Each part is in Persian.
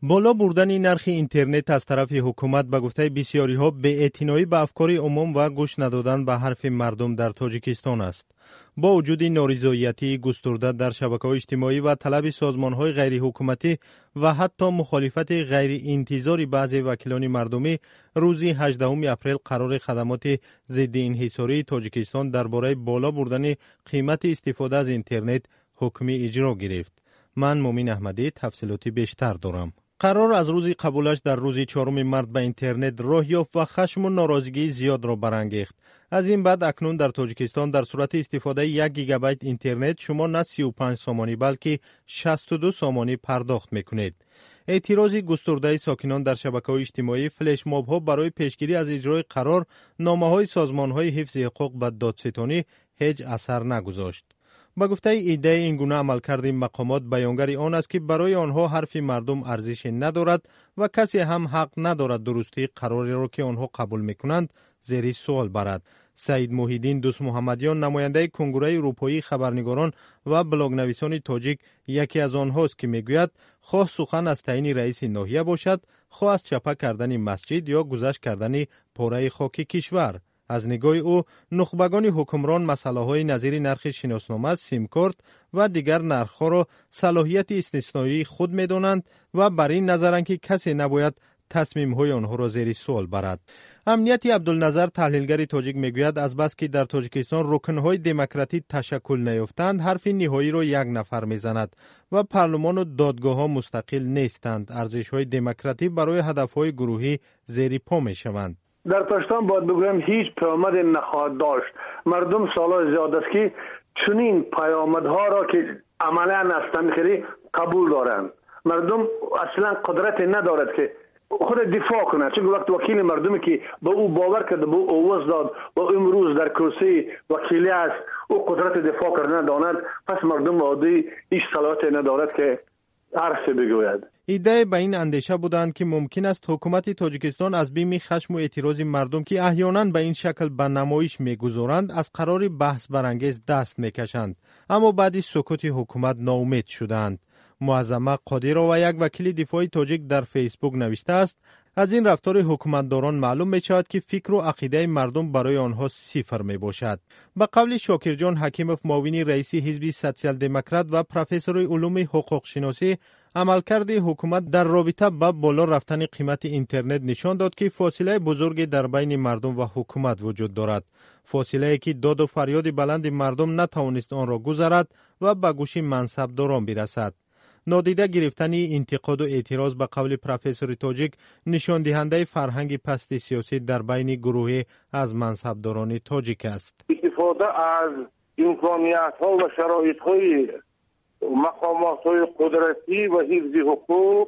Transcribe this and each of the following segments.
بالا بردن نرخ اینترنت از طرف حکومت به گفته بسیاری ها بی‌اعتنایی به افکار عموم و گوش ندادن به حرف مردم در تاجیکستان است. با وجود نارضایتی گسترده در شبکه‌های اجتماعی و طلب سازمان‌های غیر حکومتی و حتی مخالفت غیر انتظاری بعضی وکیلان مردمی، روز 18 اپریل قرار خدمات ضد انحصاری تاجیکستان درباره بالا بردن قیمت استفاده از اینترنت حکمی اجرا گرفت. من مومین احمدی تفصیلاتی بیشتر دارم. قرار از روز قبولش در روز 4 مارس به اینترنت راه یافت و خشم و ناراضگی زیاد را برانگیخت. از این بعد اکنون در تاجیکستان در صورت استفاده 1 گیگابایت اینترنت شما نه 35 سامانی بلکه 62 سامانی پرداخت میکنید. اعتراض گسترده ساکنان در شبکه‌های اجتماعی، فلش ماب ها برای پیشگیری از اجرای قرار، نامه‌های سازمان‌های حفظ حقوق به دادستانی هیچ اثر نگذاشت. با گفته ایده این گونه عملکرد مقامات بیانگر آن است که برای آنها حرف مردم ارزش ندارد و کسی هم حق ندارد درستی قراری را که آنها قبول میکنند زیر سوال برد. سعید محیدین دوست محمدیان، نماینده کنگره اروپایی خبرنگاران و بلاگ نویسان تاجیک، یکی از آنهاست که میگوید خواه سخن از تعیین رئیس ناحیه باشد، خواه از چپه کردن مسجد یا گذشت کردن پاره خاک کشور. از نگاه او نخبگان حکمران مسئله‌های نظیر نرخ شناسنامه، سیم کارت و دیگر نرخ‌ها را صلاحیت استثنایی خود می‌دانند و بر این نظرند که کسی نباید تصمیم‌های آنها را زیر سوال برد. امنیت عبدالنظر تحلیلگر تاجیک میگوید از بس که در تاجیکستان رکن‌های دموکراتی تشکل نیافتند، حرف نهایی را یک نفر میزند و پارلمان و دادگاه‌ها مستقل نیستند. ارزش‌های دموکراتی برای هدف‌های گروهی زیر پا می‌شوند. در تاجیکستان باید بگویم هیچ پیامد نخواهد داشت. مردم سال‌های زیاد است که چنین پیامدها را که عملاً استنخری قبول دارند. مردم اصلا قدرت ندارد که خود دفاع کنه، چون وقت وکیل مردمی که به او باور کرده، به او اوز داد و امروز در کرسی وکیلی است، او قدرت دفاع کردن نداند، پس مردم عادی هیچ صلاحیتی ندارد که حرفی بگوید. ایده به این اندیشه بودند که ممکن است حکومت تاجیکستان از بیم خشم و اعتراض مردم که احیانا به این شکل به نمایش میگذارند از قرار بحث برانگیز دست میکشند، اما بعد سکوت حکومت ناامید شدند. معظمه قادرا و یک وکیل دفاعی تاجیک در فیسبوک نوشته است از این رفتار حکومتداران معلوم می شود که فکر و عقیده مردم برای آنها صفر می باشد. به قول شاکرجان حکیموف، معاون رئیس حزب سوسیال دموکرات و پروفسور علوم حقوق شناسی، عملکرد حکومت در رابطه با بالا رفتن قیمت اینترنت نشان داد که فاصله بزرگی در بین مردم و حکومت وجود دارد. فاصله که داد و فریاد بلند مردم نتوانست آن را گذرد و به گوش منصبداران برسد. نادیده گرفتن انتقاد و اعتراض به قول پروفسور تاجیک نشان دهنده فرهنگ پست سیاسی در بین گروهی از منصبداران تاجیک است. استفاده از امکانیت‌ها و شرایط‌های مقامات‌های قدرتی و حفظ حقوق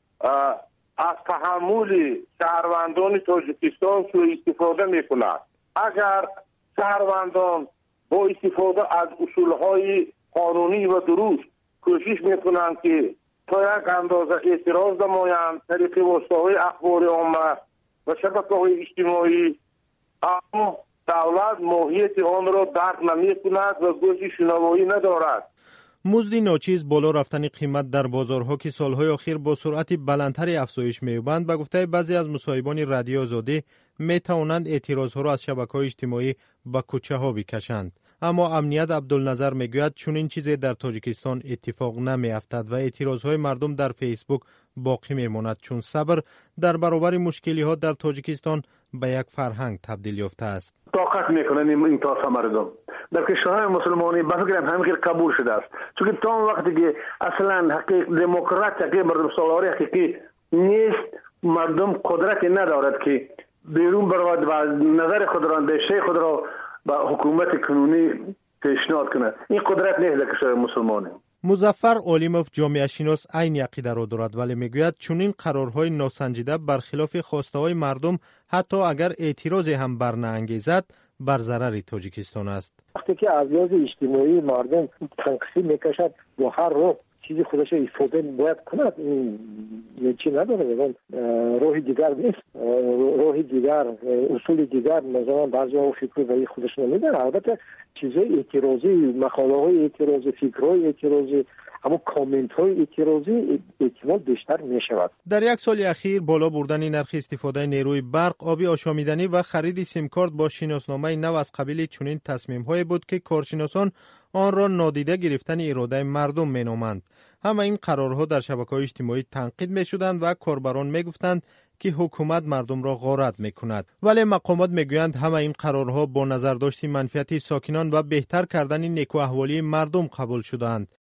از تحمل شهروندان تاجیکستان سوء استفاده می‌کند. اگر شهروندان با استفاده از اصول‌های قانونی و درست کوشش میکنند که تا یک اندازه اعتراض نمایند طریق واسطه‌های اخبار عامه و شبکه‌های اجتماعی، اما دولت ماهیت آن را درک نمی‌کند و گوش شنوایی ندارد. مزد ناچیز، بالا رفتن قیمت در بازارها که سالهای اخیر با سرعت بلندتری افزایش می‌یابند، به گفته بعضی از مصاحبان رادیو آزادی می‌توانند اعتراضها را از شبکه‌های اجتماعی به کوچه‌ها بکشند. اما امنیت عبدالنظر میگوید چون این چیزی در تاجیکستان اتفاق نمی‌افتد و اعتراضهای مردم در فیسبوک باقی میماند، چون صبر در برابر مشکلی‌ها در تاجیکستان به یک فرهنگ تبدیل یافته است. طاقت میکنن این تاسه مردم در کشورهای مسلمانی به فکرم همین قبول شده است، چون تا وقتی که اصلا حقیق دموکرات حقیق مردم سالاری حقیقی نیست، مردم قدرت ندارد که بیرون برود و نظر خود را اندیشه خود را با حکومت کنونی پیشنهاد کنه. این قدرت نیست در کشور مسلمانی. مظفر علیموف جامعه شناس عین عقیده را دارد، ولی میگوید چون این قرارهای ناسنجیده برخلاف خواسته های مردم حتی اگر اعتراضی هم برنانگیزد بر ضرر تاجیکستان است. وقتی که از لحاظ اجتماعی مردم تنقیصی میکشد و هر رو چیزی خودش استفاده باید کند، این هیچی نداره. میگن راه دیگر نیست، راه دیگر، اصول دیگر مثلا بعضی‌ها فکر به خودشون میدن. البته چیزای اعتراضی، مقاله‌های اعتراضی، فکرهای اعتراضی، اما کامنت‌های اعتراضی احتمال بیشتر می‌شود. در یک سال اخیر بالا بردن نرخ استفاده نیروی برق، آبی آشامیدنی و خرید سیم کارت با شناسنامه نو از قبیل چنین تصمیم‌های بود که کارشناسان آن را نادیده گرفتن اراده مردم مینامند. همه این قرارها در شبکه‌های اجتماعی تنقید می‌شدند و کاربران می‌گفتند که حکومت مردم را غارت می‌کند. ولی مقامات می‌گویند همه این قرارها با نظر داشت منفعت ساکنان و بهتر کردن نیکو احوالی مردم قبول شدند.